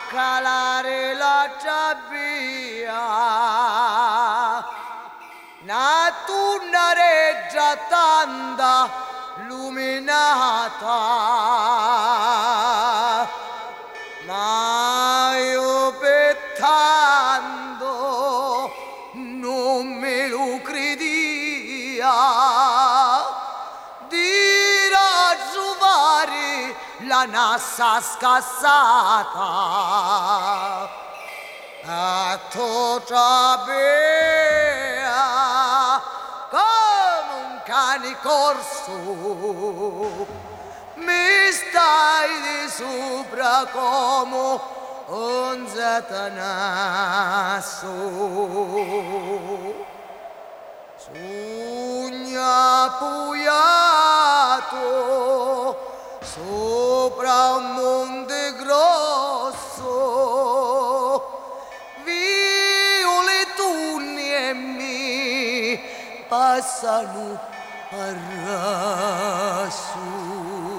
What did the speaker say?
calare la sabbia, una tunnareggia tanta luminata, ma io pettando non me lo credia di raggrovare la nassa scassata a tutta bea come un cane corso mi stai di sopra come un satanasso. Sogna puiato sopra un monte grosso, violettoni e mi passano a raso.